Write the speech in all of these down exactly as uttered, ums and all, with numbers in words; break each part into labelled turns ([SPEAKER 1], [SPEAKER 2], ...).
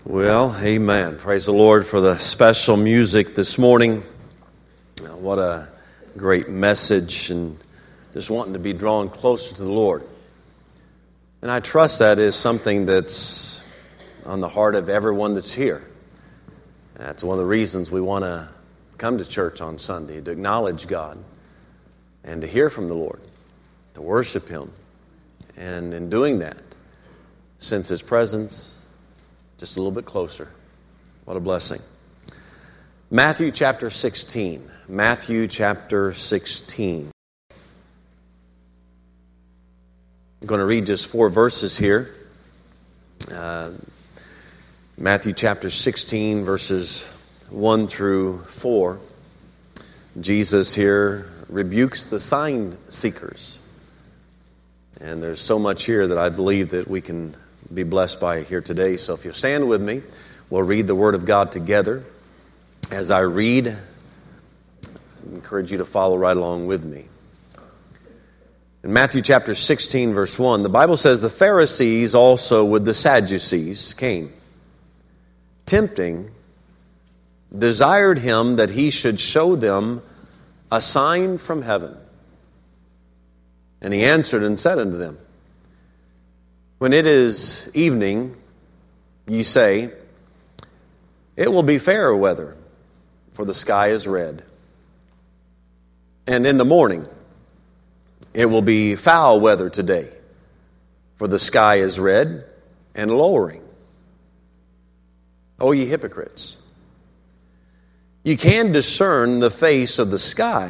[SPEAKER 1] Well, amen. Praise the Lord for the special music this morning. What a great message, and just wanting to be drawn closer to the Lord. And I trust that is something that's on the heart of everyone that's here. That's one of the reasons we want to come to church on Sunday, to acknowledge God and to hear from the Lord, to worship Him. And in doing that, sense His presence just a little bit closer. What a blessing. Matthew chapter sixteen. Matthew chapter sixteen. I'm going to read just four verses here. Uh, Matthew chapter sixteen, verses one through four. Jesus here rebukes the sign seekers. And there's so much here that I believe that we can be blessed by here today. So if you stand with me, we'll read the Word of God together. As I read, I encourage you to follow right along with me. In Matthew chapter sixteen, verse one, the Bible says, "The Pharisees also with the Sadducees came, tempting, desired him that he should show them a sign from heaven. And he answered and said unto them, When it is evening, ye say, It will be fair weather, for the sky is red. And in the morning, it will be foul weather today, for the sky is red and lowering. O ye hypocrites, you can discern the face of the sky,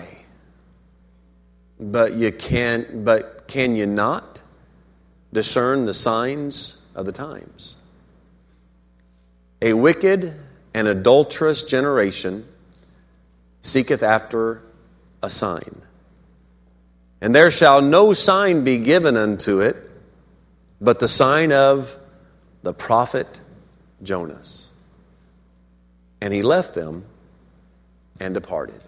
[SPEAKER 1] but you can't, but can you not discern the signs of the times? A wicked and adulterous generation seeketh after a sign. And there shall no sign be given unto it, but the sign of the prophet Jonas. And he left them and departed."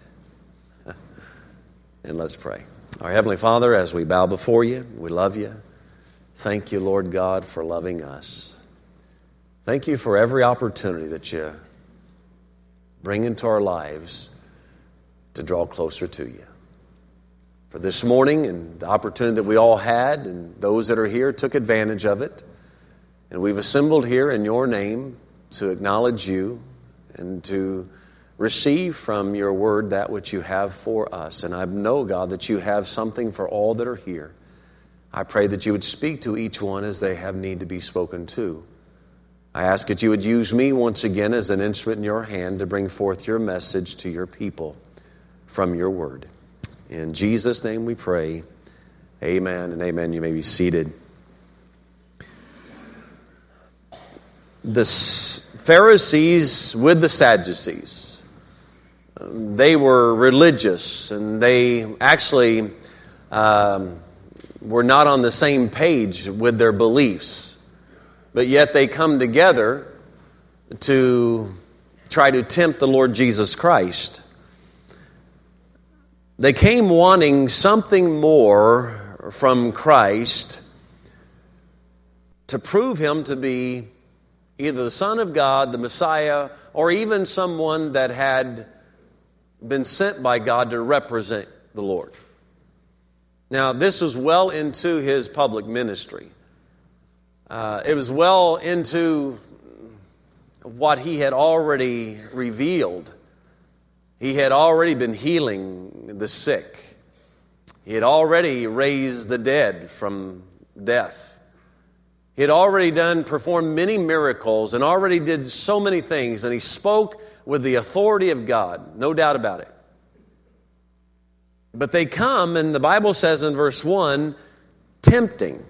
[SPEAKER 1] And let's pray. Our Heavenly Father, as we bow before you, we love you. Thank you, Lord God, for loving us. Thank you for every opportunity that you bring into our lives to draw closer to you. For this morning and the opportunity that we all had, and those that are here took advantage of it. And we've assembled here in your name to acknowledge you and to receive from your word that which you have for us. And I know, God, that you have something for all that are here. I pray that you would speak to each one as they have need to be spoken to. I ask that you would use me once again as an instrument in your hand to bring forth your message to your people from your word. In Jesus' name we pray. Amen and amen. You may be seated. The Pharisees with the Sadducees. They were religious, and they actually um, were not on the same page with their beliefs. But yet they come together to try to tempt the Lord Jesus Christ. They came wanting something more from Christ to prove Him to be either the Son of God, the Messiah, or even someone that had been sent by God to represent the Lord. Now, this was well into His public ministry. Uh, it was well into what He had already revealed. He had already been healing the sick. He had already raised the dead from death. He had already done, performed many miracles and already did so many things. And He spoke with the authority of God, no doubt about it. But they come, and the Bible says in verse one, tempting.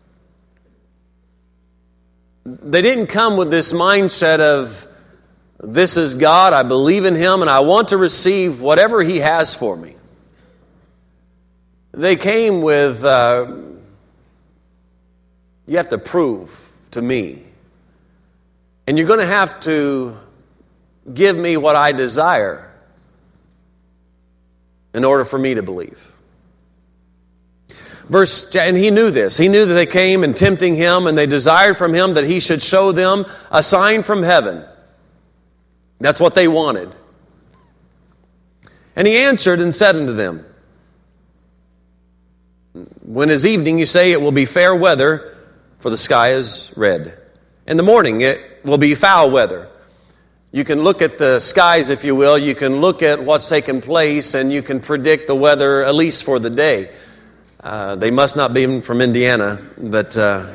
[SPEAKER 1] They didn't come with this mindset of, this is God, I believe in Him, and I want to receive whatever He has for me. They came with, uh, you have to prove to me. And you're going to have to give me what I desire in order for me to believe. Verse, and he knew this. He knew that they came and tempting him, and they desired from him that he should show them a sign from heaven. That's what they wanted. And he answered and said unto them, when is evening, you say it will be fair weather, for the sky is red. In the morning, it will be foul weather. You can look at the skies, if you will. You can look at what's taken place, and you can predict the weather, at least for the day. Uh, they must not be from Indiana, but uh,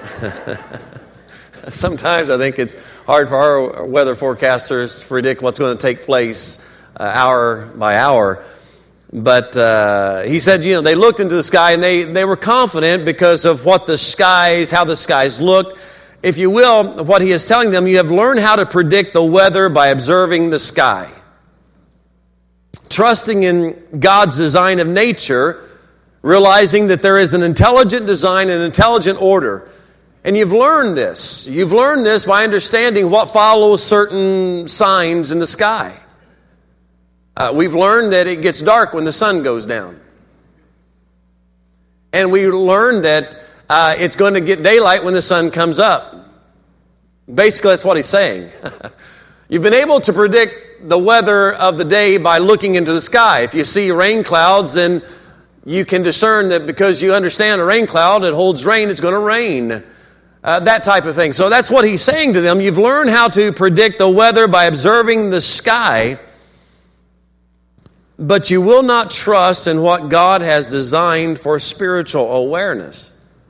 [SPEAKER 1] sometimes I think it's hard for our weather forecasters to predict what's going to take place uh, hour by hour. But uh, he said, you know, they looked into the sky, and they, they were confident because of what the skies, how the skies looked. If you will, what he is telling them, you have learned how to predict the weather by observing the sky. Trusting in God's design of nature, realizing that there is an intelligent design and intelligent order. And you've learned this. You've learned this by understanding what follows certain signs in the sky. Uh, we've learned that it gets dark when the sun goes down. And we learned that uh, it's going to get daylight when the sun comes up. Basically, that's what he's saying. You've been able to predict the weather of the day by looking into the sky. If you see rain clouds, then you can discern that because you understand a rain cloud, it holds rain, it's going to rain. Uh, that type of thing. So that's what he's saying to them. You've learned how to predict the weather by observing the sky, but you will not trust in what God has designed for spiritual awareness.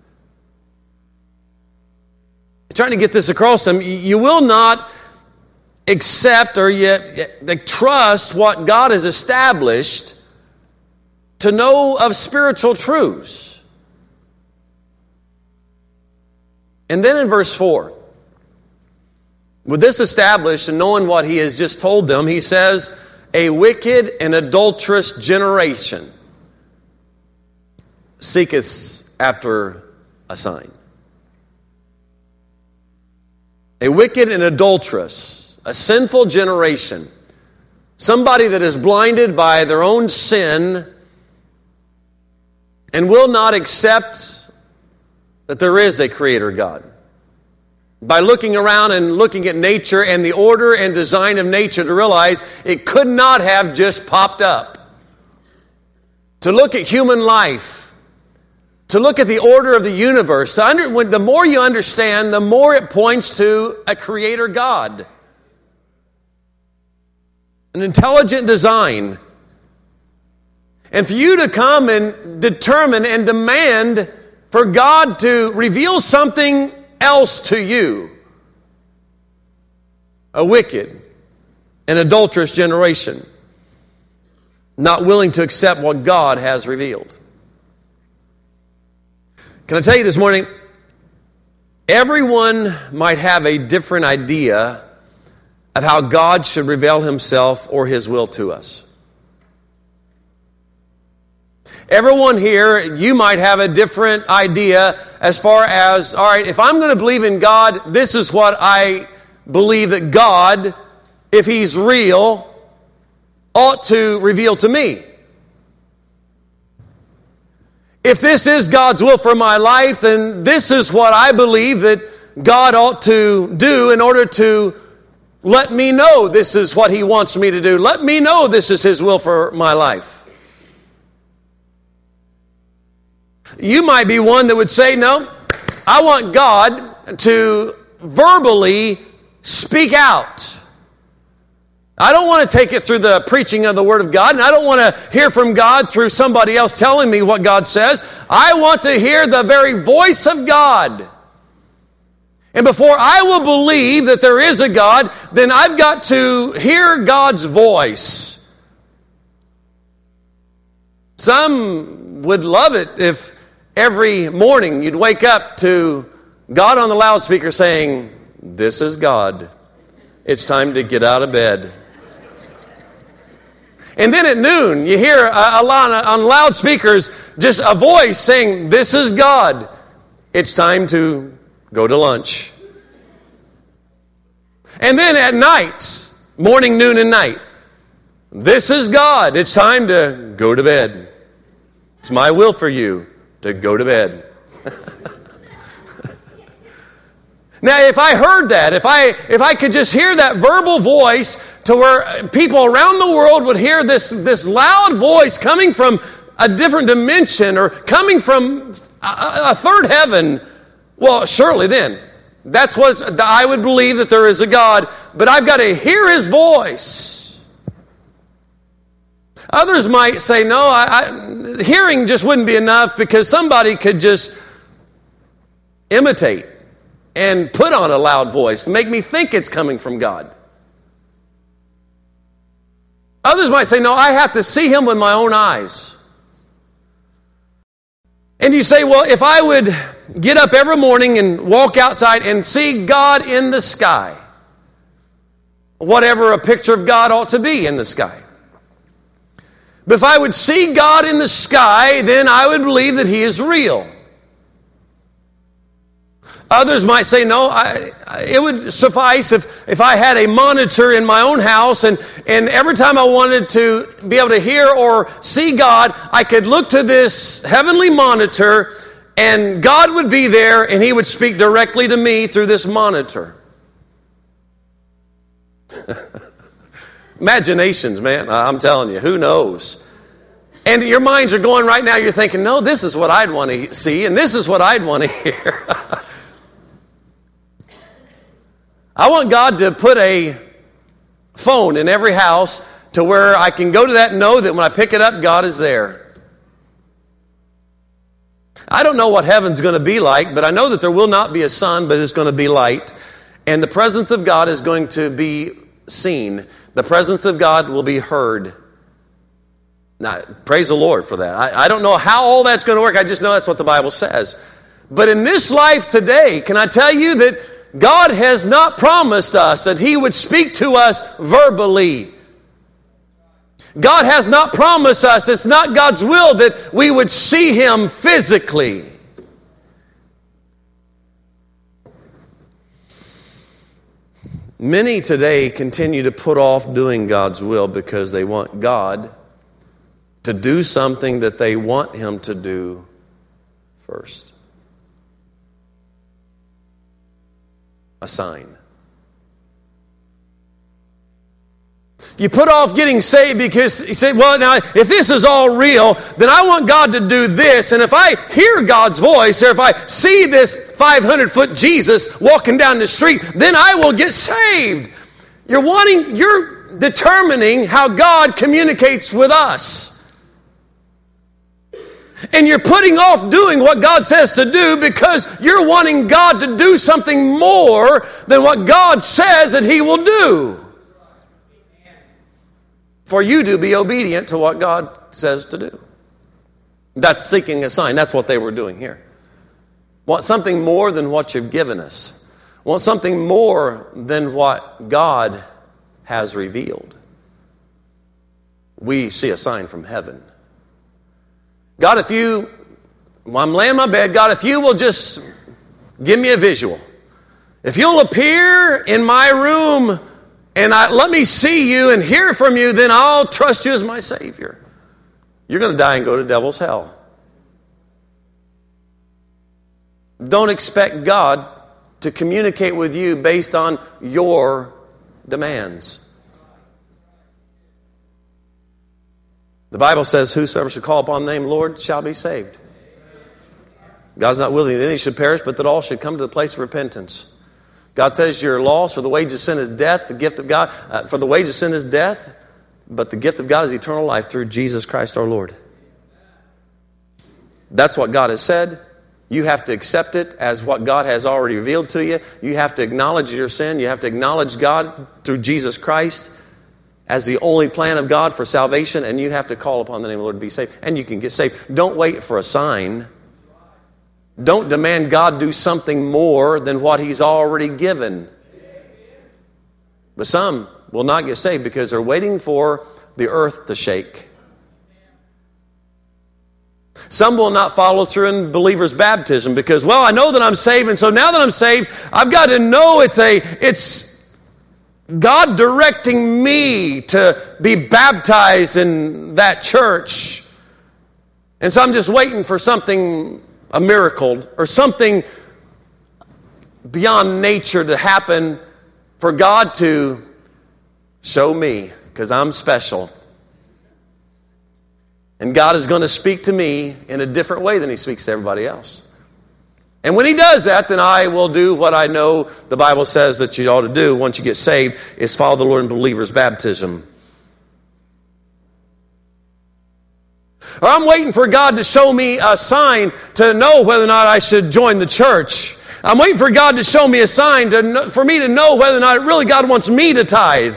[SPEAKER 1] Trying to get this across to them, you will not accept or yet trust what God has established to know of spiritual truths. And then in verse four, with this established and knowing what he has just told them, he says, a wicked and adulterous generation seeketh after a sign. A wicked and adulterous, a sinful generation, somebody that is blinded by their own sin and will not accept that there is a Creator God. By looking around and looking at nature and the order and design of nature to realize it could not have just popped up. To look at human life, to look at the order of the universe, to under, when, the more you understand, the more it points to a Creator God. An intelligent design. And for you to come and determine and demand for God to reveal something else to you. A wicked and adulterous generation. Not willing to accept what God has revealed. Can I tell you this morning, everyone might have a different idea of how God should reveal Himself or His will to us. Everyone here, you might have a different idea as far as, all right, if I'm going to believe in God, this is what I believe that God, if He's real, ought to reveal to me. If this is God's will for my life, then this is what I believe that God ought to do in order to let me know this is what He wants me to do. Let me know this is His will for my life. You might be one that would say, no, I want God to verbally speak out. I don't want to take it through the preaching of the Word of God, and I don't want to hear from God through somebody else telling me what God says. I want to hear the very voice of God. And before I will believe that there is a God, then I've got to hear God's voice. Some would love it if every morning you'd wake up to God on the loudspeaker saying, "This is God. It's time to get out of bed." And then at noon, you hear a, a lot on loudspeakers just a voice saying, "This is God. It's time to go to lunch." And then at night, morning, noon, and night, "This is God. It's time to go to bed. It's my will for you to go to bed. Now, if I heard that, if I if I could just hear that verbal voice to where people around the world would hear this, this loud voice coming from a different dimension or coming from a, a third heaven, well, surely then, that's what I would believe, that there is a God, but I've got to hear His voice. Others might say, no, I, I, hearing just wouldn't be enough because somebody could just imitate and put on a loud voice and make me think it's coming from God. Others might say, no, I have to see Him with my own eyes. And you say, well, if I would get up every morning and walk outside and see God in the sky, whatever a picture of God ought to be in the sky. But if I would see God in the sky, then I would believe that He is real. Others might say, no, I, it would suffice if, if I had a monitor in my own house and, and every time I wanted to be able to hear or see God, I could look to this heavenly monitor and God would be there and He would speak directly to me through this monitor. Imaginations, man. I'm telling you, who knows? And your minds are going right now, you're thinking, no, this is what I'd want to see and this is what I'd want to hear. I want God to put a phone in every house to where I can go to that and know that when I pick it up, God is there. I don't know what heaven's going to be like, but I know that there will not be a sun, but it's going to be light. And the presence of God is going to be seen. The presence of God will be heard. Now, praise the Lord for that. I, I don't know how all that's going to work. I just know that's what the Bible says. But in this life today, can I tell you that God has not promised us that He would speak to us verbally. God has not promised us, it's not God's will that we would see Him physically. Many today continue to put off doing God's will because they want God to do something that they want Him to do first. A sign. You put off getting saved because you say, well, now, if this is all real, then I want God to do this. And if I hear God's voice, or if I see this five hundred foot Jesus walking down the street, then I will get saved. You're wanting, you're determining how God communicates with us. And you're putting off doing what God says to do because you're wanting God to do something more than what God says that He will do. For you to be obedient to what God says to do. That's seeking a sign. That's what they were doing here. Want something more than what you've given us. Want something more than what God has revealed. We see a sign from heaven. God, if you, while I'm laying in my bed, God, if you will just give me a visual. If you'll appear in my room and I, let me see you and hear from you, then I'll trust you as my Savior. You're going to die and go to devil's hell. Don't expect God to communicate with you based on your demands. The Bible says, whosoever shall call upon the name of the Lord shall be saved. God's not willing that any should perish, but that all should come to the place of repentance. God says you're lost, for the wages of sin is death, the gift of God, uh, for the wages of sin is death, but the gift of God is eternal life through Jesus Christ our Lord. That's what God has said. You have to accept it as what God has already revealed to you. You have to acknowledge your sin. You have to acknowledge God through Jesus Christ as the only plan of God for salvation, and you have to call upon the name of the Lord to be saved, and you can get saved. Don't wait for a sign. Don't demand God do something more than what He's already given. But some will not get saved because they're waiting for the earth to shake. Some will not follow through in believers' baptism because, well, I know that I'm saved, and so now that I'm saved, I've got to know it's a it's God directing me to be baptized in that church. And so I'm just waiting for something, a miracle, or something beyond nature to happen for God to show me, because I'm special. And God is going to speak to me in a different way than He speaks to everybody else. And when He does that, then I will do what I know the Bible says that you ought to do once you get saved, is follow the Lord in believer's baptism. Or I'm waiting for God to show me a sign to know whether or not I should join the church. I'm waiting for God to show me a sign to know, for me to know whether or not really God wants me to tithe.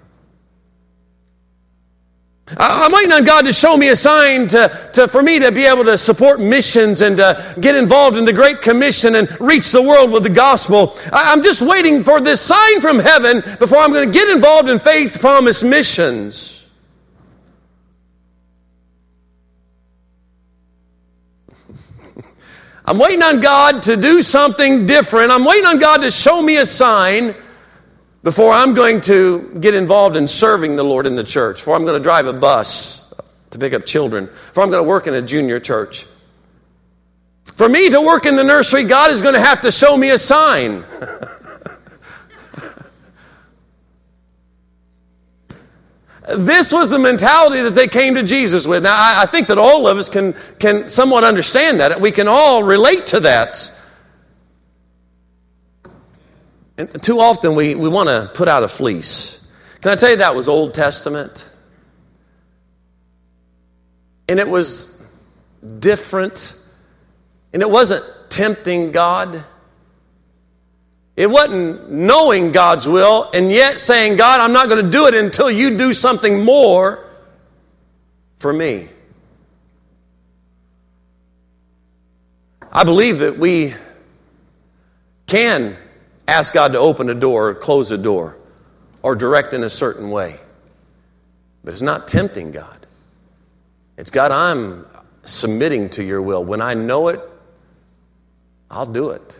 [SPEAKER 1] I'm waiting on God to show me a sign to, to, for me to be able to support missions and to get involved in the Great Commission and reach the world with the gospel. I'm just waiting for this sign from heaven before I'm going to get involved in Faith Promise missions. I'm waiting on God to do something different. I'm waiting on God to show me a sign before I'm going to get involved in serving the Lord in the church, before I'm going to drive a bus to pick up children, before I'm going to work in a junior church. For me to work in the nursery, God is going to have to show me a sign. This was the mentality that they came to Jesus with. Now, I, I think that all of us can, can somewhat understand that. We can all relate to that. And too often we, we want to put out a fleece. Can I tell you that was Old Testament? And it was different. And it wasn't tempting God. It wasn't knowing God's will and yet saying, God, I'm not going to do it until you do something more for me. I believe that we can ask God to open a door or close a door or direct in a certain way. But it's not tempting God. It's, God, I'm submitting to your will. When I know it, I'll do it.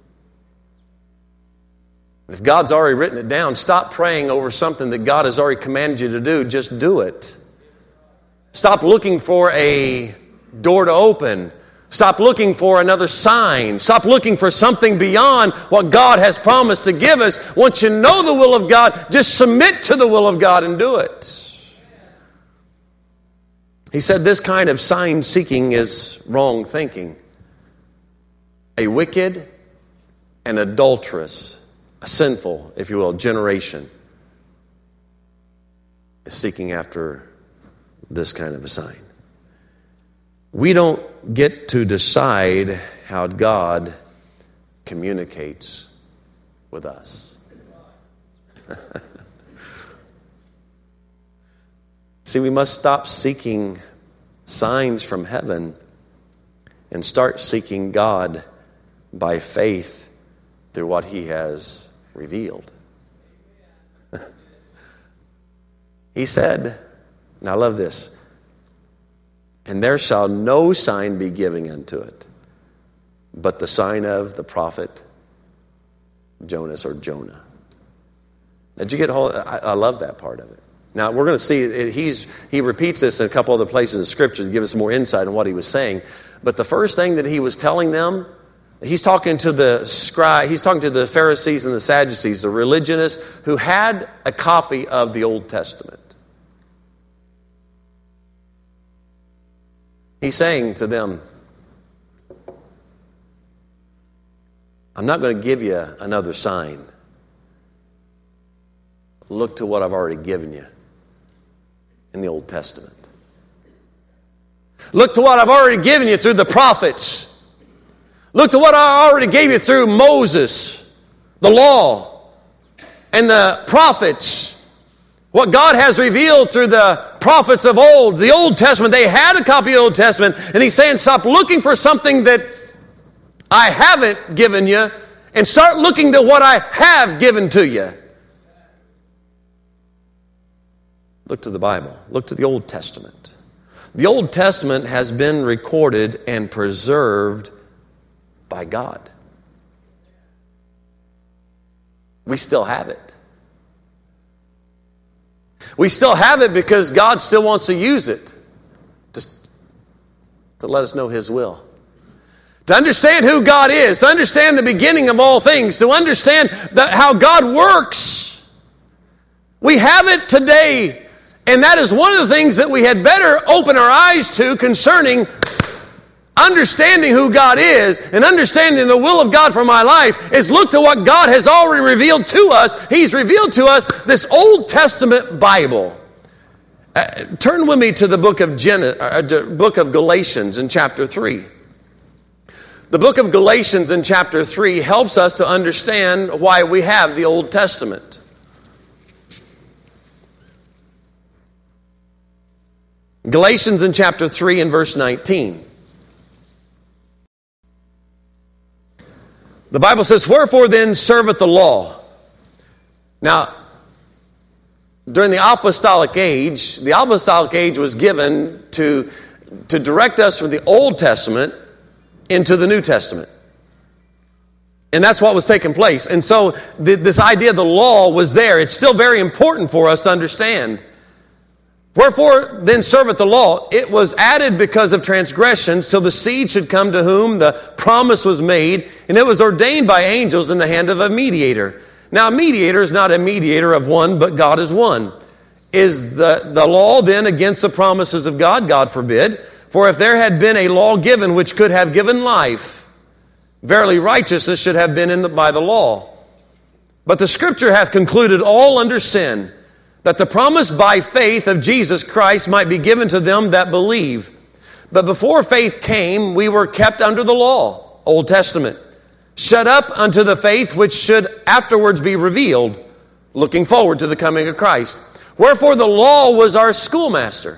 [SPEAKER 1] If God's already written it down, stop praying over something that God has already commanded you to do. Just do it. Stop looking for a door to open. Stop looking for another sign. Stop looking for something beyond what God has promised to give us. Once you know the will of God, just submit to the will of God and do it. He said this kind of sign seeking is wrong thinking. A wicked and adulterous, a sinful, if you will, generation is seeking after this kind of a sign. We don't get to decide how God communicates with us. See, we must stop seeking signs from heaven and start seeking God by faith through what He has revealed. He said, and I love this, and there shall no sign be given unto it, but the sign of the prophet Jonas or Jonah. Did you get hold? I, I love that part of it. Now we're going to see it, he's he repeats this in a couple other places in Scripture to give us more insight on what he was saying. But the first thing that he was telling them, he's talking to the scribe, he's talking to the Pharisees and the Sadducees, the religionists who had a copy of the Old Testament. He's saying to them, I'm not going to give you another sign. Look to what I've already given you in the Old Testament. Look to what I've already given you through the prophets. Look to what I already gave you through Moses, the law, and the prophets. What God has revealed through the prophets of old, the Old Testament. They had a copy of the Old Testament, and He's saying, stop looking for something that I haven't given you, and start looking to what I have given to you. Look to the Bible. Look to the Old Testament. The Old Testament has been recorded and preserved by God. We still have it. We still have it because God still wants to use it to, to let us know His will. To understand who God is, to understand the beginning of all things, to understand the, how God works. We have it today, and that is one of the things that we had better open our eyes to concerning understanding who God is and understanding the will of God for my life is look to what God has already revealed to us. He's revealed to us this Old Testament Bible. Uh, turn with me to the book of Gen- uh, the book of Galatians in chapter three. The book of Galatians in chapter three helps us to understand why we have the Old Testament. Galatians in chapter three and verse nineteen. The Bible says, "Wherefore then serveth the law?" Now, during the apostolic age, the apostolic age was given to, to direct us from the Old Testament into the New Testament. And that's what was taking place. And so the, this idea of the law was there. It's still very important for us to understand. Wherefore then serveth the law? It was added because of transgressions till the seed should come to whom the promise was made, and it was ordained by angels in the hand of a mediator. Now a mediator is not a mediator of one, but God is one. Is the, the law then against the promises of God? God forbid. For if there had been a law given which could have given life, verily righteousness should have been in the, by the law. But the Scripture hath concluded all under sin, that the promise by faith of Jesus Christ might be given to them that believe. But before faith came, we were kept under the law, Old Testament, shut up unto the faith which should afterwards be revealed, looking forward to the coming of Christ. Wherefore the law was our schoolmaster.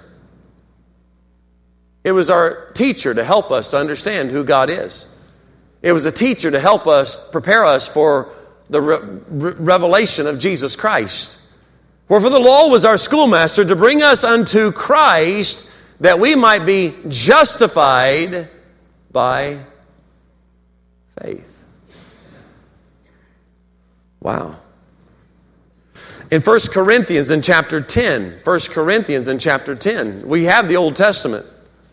[SPEAKER 1] It was our teacher to help us to understand who God is. It was a teacher to help us, prepare us for the re- re- revelation of Jesus Christ. Wherefore the law was our schoolmaster to bring us unto Christ, that we might be justified by faith. Wow. In First Corinthians in chapter ten, First Corinthians in chapter ten, we have the Old Testament.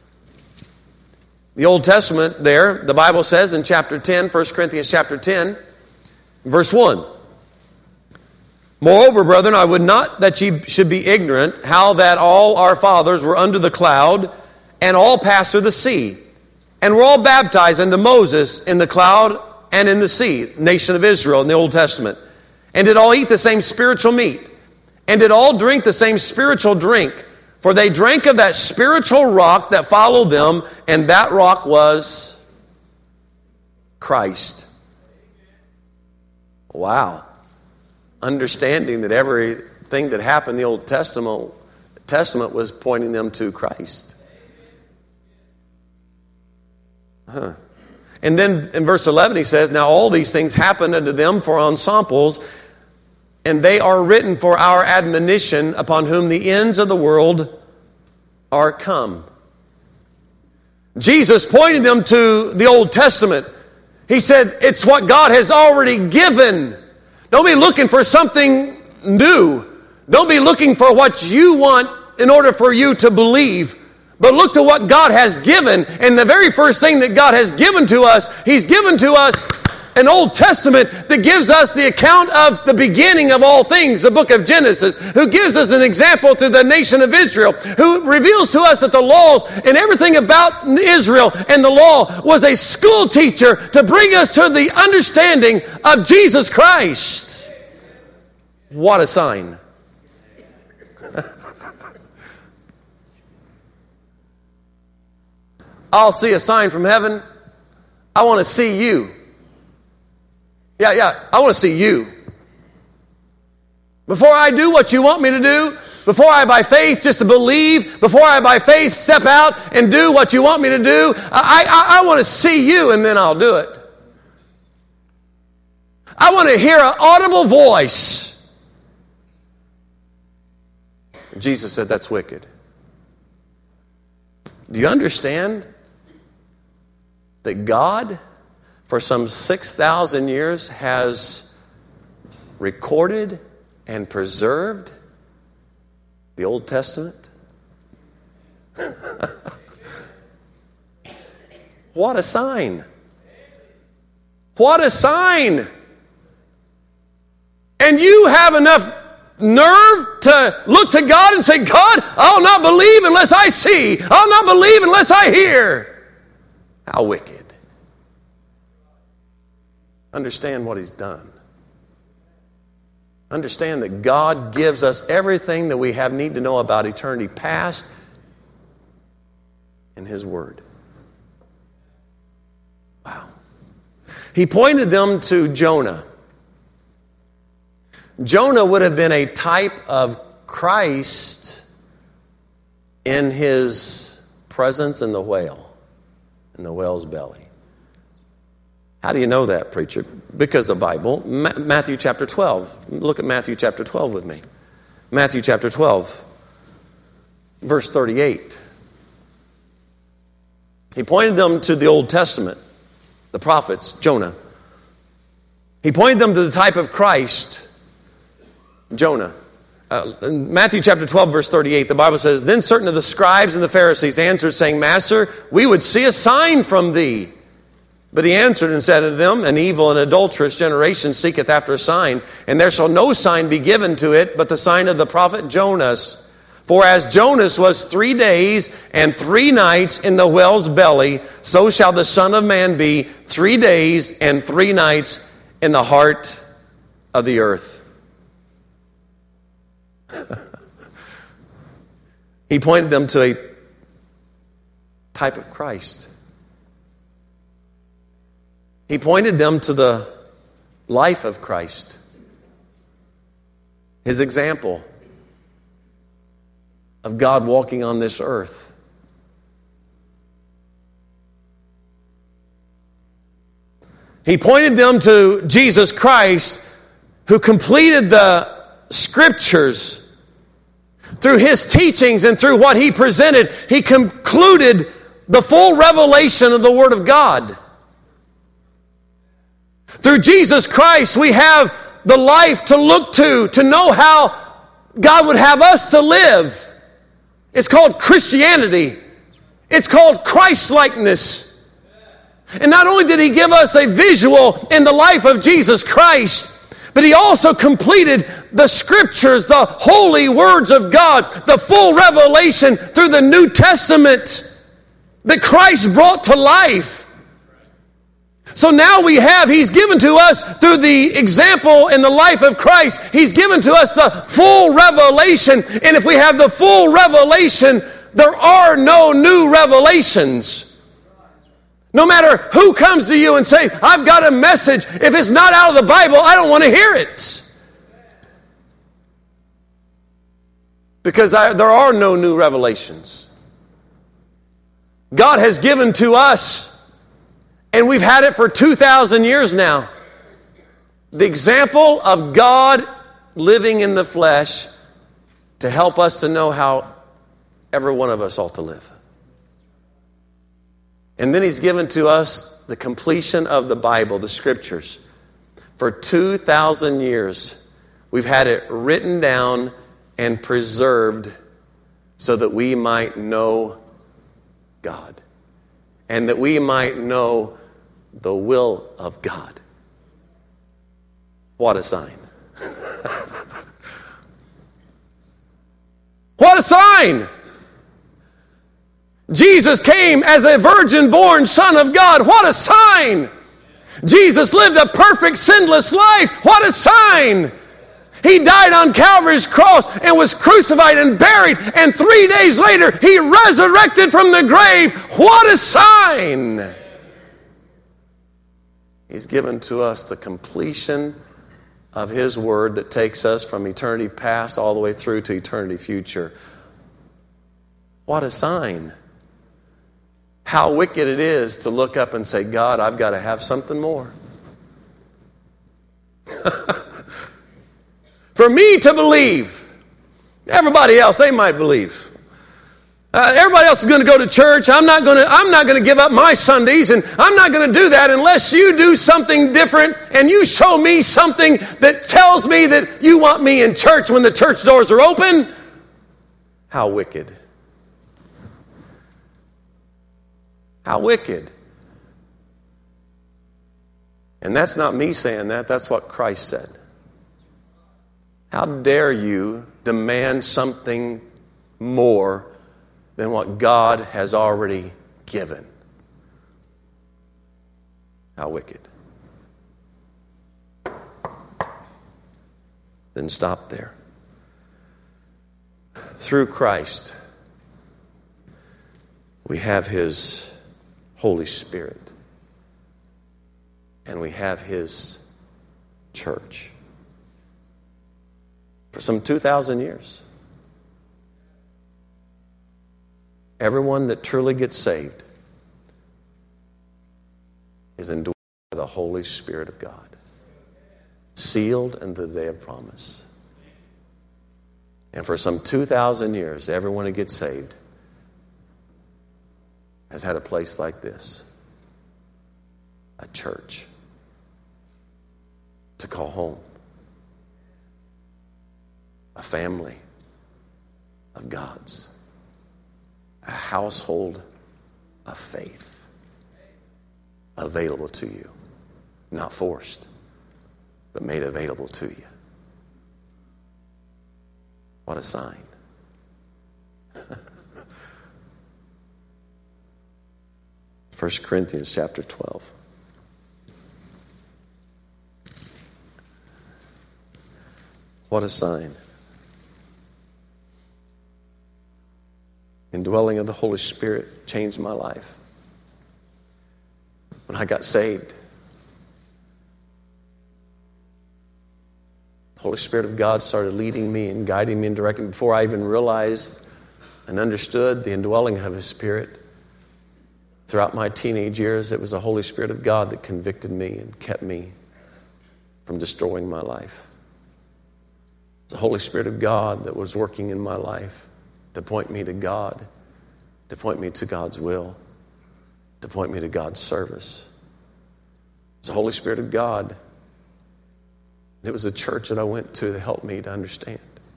[SPEAKER 1] The Old Testament there, the Bible says in chapter ten, First Corinthians chapter ten, verse one. Moreover, brethren, I would not that ye should be ignorant how that all our fathers were under the cloud, and all passed through the sea, and were all baptized unto Moses in the cloud and in the sea, nation of Israel in the Old Testament, and did all eat the same spiritual meat, and did all drink the same spiritual drink, for they drank of that spiritual rock that followed them, and that rock was Christ. Wow. Understanding that everything that happened in the Old Testament, Testament was pointing them to Christ. Huh. And then in verse eleven he says, "Now all these things happened unto them for ensamples, and they are written for our admonition, upon whom the ends of the world are come." Jesus pointed them to the Old Testament. He said, it's what God has already given. Don't be looking for something new. Don't be looking for what you want in order for you to believe. But look to what God has given. And the very first thing that God has given to us, He's given to us an Old Testament that gives us the account of the beginning of all things, the book of Genesis, who gives us an example to the nation of Israel, who reveals to us that the laws and everything about Israel and the law was a school teacher to bring us to the understanding of Jesus Christ. What a sign. I'll see a sign from heaven. I want to see you. Yeah, yeah, I want to see you. Before I do what you want me to do, before I by faith just to believe, before I by faith step out and do what you want me to do, I, I, I want to see you, and then I'll do it. I want to hear an audible voice. Jesus said that's wicked. Do you understand that God, for some six thousand years, has recorded and preserved the Old Testament? What a sign. What a sign. And you have enough nerve to look to God and say, God, I'll not believe unless I see. I'll not believe unless I hear. How wicked. Understand what He's done. Understand that God gives us everything that we have need to know about eternity past in His Word. Wow. He pointed them to Jonah. Jonah would have been a type of Christ in His presence in the whale, in the whale's belly. How do you know that, preacher? Because the Bible. Ma- Matthew chapter twelve. Look at Matthew chapter twelve with me. Matthew chapter twelve, verse thirty-eight. He pointed them to the Old Testament, the prophets, Jonah. He pointed them to the type of Christ, Jonah. Uh, in Matthew chapter twelve, verse thirty-eight, the Bible says, Then certain of the scribes and the Pharisees answered, saying, Master, we would see a sign from thee. But he answered and said unto them, An evil and adulterous generation seeketh after a sign, and there shall no sign be given to it, but the sign of the prophet Jonas. For as Jonas was three days and three nights in the whale's belly, so shall the Son of Man be three days and three nights in the heart of the earth. He pointed them to a type of Christ. He pointed them to the life of Christ, His example of God walking on this earth. He pointed them to Jesus Christ, who completed the Scriptures through His teachings and through what He presented. He concluded the full revelation of the Word of God. Through Jesus Christ, we have the life to look to, to know how God would have us to live. It's called Christianity. It's called Christ-likeness. And not only did He give us a visual in the life of Jesus Christ, but He also completed the Scriptures, the holy words of God, the full revelation through the New Testament that Christ brought to life. So now we have, He's given to us through the example in the life of Christ, He's given to us the full revelation. And if we have the full revelation, there are no new revelations. No matter who comes to you and say, I've got a message, if it's not out of the Bible, I don't want to hear it. Because I, there are no new revelations. God has given to us, and we've had it for two thousand years now, the example of God living in the flesh to help us to know how every one of us ought to live. And then He's given to us the completion of the Bible, the Scriptures. For two thousand years, we've had it written down and preserved so that we might know God. And that we might know the will of God. What a sign. What a sign! Jesus came as a virgin-born Son of God. What a sign! Jesus lived a perfect, sinless life. What a sign! He died on Calvary's cross and was crucified and buried. And three days later, He resurrected from the grave. What a sign! He's given to us the completion of His Word that takes us from eternity past all the way through to eternity future. What a sign! How wicked it is to look up and say, God, I've got to have something more. For me to believe. Everybody else, they might believe. Uh, everybody else is going to go to church. I'm not going to, I'm not going to give up my Sundays, and I'm not going to do that unless you do something different and you show me something that tells me that you want me in church when the church doors are open. How wicked. How wicked. And that's not me saying that. That's what Christ said. How dare you demand something more than what God has already given? How wicked. Then stop there. Through Christ, we have His Holy Spirit. And we have His church. For some two thousand years. Everyone that truly gets saved is indwelled by the Holy Spirit of God. Sealed unto the day of promise. And for some two thousand years, everyone who gets saved has had a place like this. A church. To call home. A family of God's. A household of faith. Available to you. Not forced, but made available to you. What a sign. First Corinthians chapter twelve. What a sign. Indwelling of the Holy Spirit changed my life. When I got saved, the Holy Spirit of God started leading me and guiding me and directing me before I even realized and understood the indwelling of His Spirit. Throughout my teenage years, it was the Holy Spirit of God that convicted me and kept me from destroying my life. It's the Holy Spirit of God that was working in my life to point me to God, to point me to God's will, to point me to God's service. It's the Holy Spirit of God. It was a church that I went to that helped me to understand.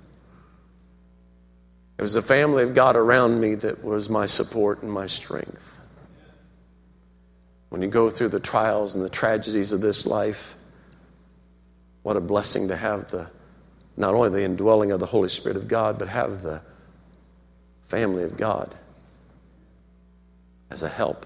[SPEAKER 1] It was the family of God around me that was my support and my strength. When you go through the trials and the tragedies of this life, what a blessing to have the not only the indwelling of the Holy Spirit of God, but have the family of God as a help.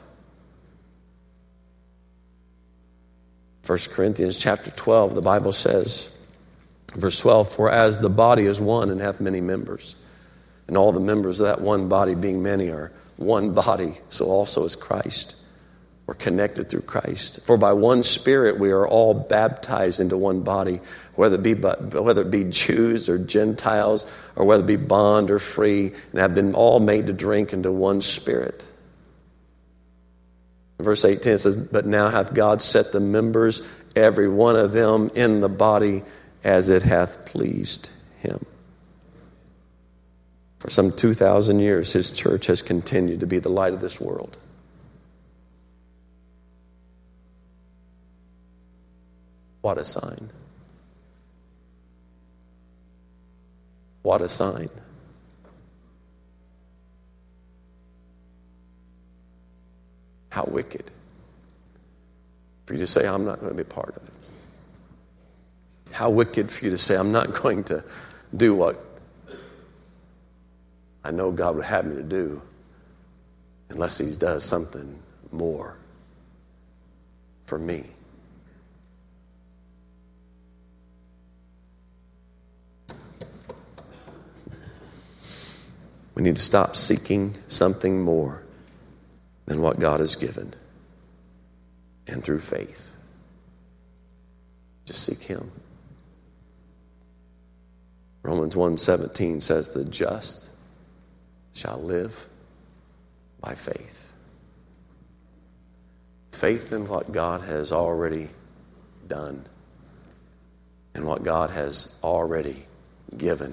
[SPEAKER 1] First Corinthians chapter twelve, the Bible says, verse twelve, for as the body is one and hath many members, and all the members of that one body being many are one body, so also is Christ. We're connected through Christ. For by one Spirit we are all baptized into one body, whether it be whether it be Jews or Gentiles, or whether it be bond or free, and have been all made to drink into one Spirit. Verse eighteen says, but now hath God set the members, every one of them, in the body as it hath pleased Him. For some two thousand years, His church has continued to be the light of this world. What a sign. What a sign. How wicked for you to say, I'm not going to be part of it. How wicked for you to say, I'm not going to do what I know God would have me to do unless He does something more for me. We need to stop seeking something more than what God has given. And through faith, just seek Him. Romans one seventeen says, the just shall live by faith. Faith in what God has already done and what God has already given.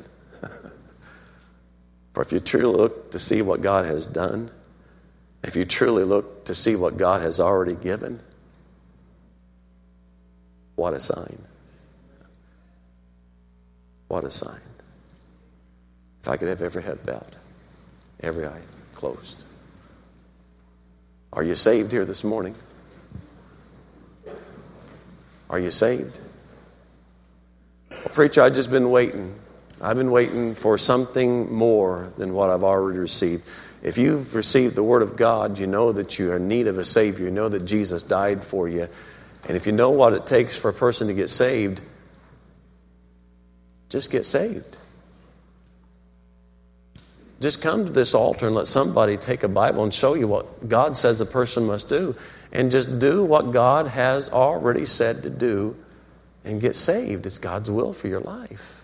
[SPEAKER 1] For if you truly look to see what God has done, if you truly look to see what God has already given, what a sign. What a sign. If I could have every head bowed, every eye closed. Are you saved here this morning? Are you saved? Well, preacher, I've just been waiting. I've been waiting for something more than what I've already received. If you've received the Word of God, you know that you are in need of a Savior. You know that Jesus died for you. And if you know what it takes for a person to get saved, just get saved. Just come to this altar and let somebody take a Bible and show you what God says a person must do. And just do what God has already said to do and get saved. It's God's will for your life.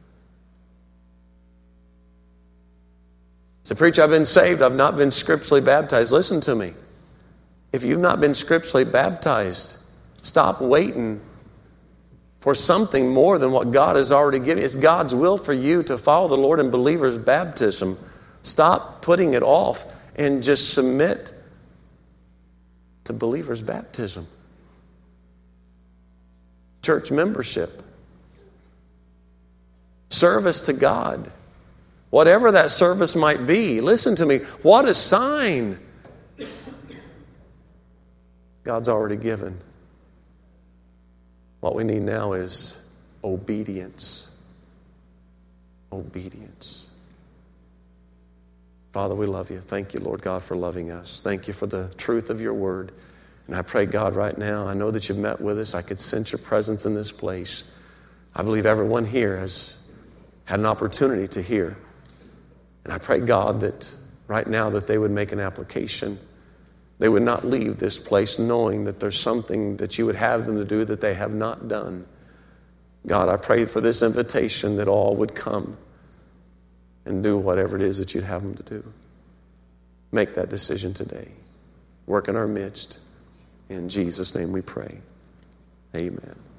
[SPEAKER 1] So, preacher, I've been saved. I've not been scripturally baptized. Listen to me. If you've not been scripturally baptized, stop waiting for something more than what God has already given. It's God's will for you to follow the Lord in believer's baptism. Stop putting it off and just submit to believer's baptism. Church membership. Service to God. Whatever that service might be, listen to me, what a sign God's already given. What we need now is obedience. Obedience. Father, we love you. Thank you, Lord God, for loving us. Thank you for the truth of your word. And I pray, God, right now, I know that you've met with us. I could sense your presence in this place. I believe everyone here has had an opportunity to hear. And I pray, God, that right now that they would make an application. They would not leave this place knowing that there's something that you would have them to do that they have not done. God, I pray for this invitation that all would come and do whatever it is that you'd have them to do. Make that decision today. Work in our midst. In Jesus' name we pray. Amen.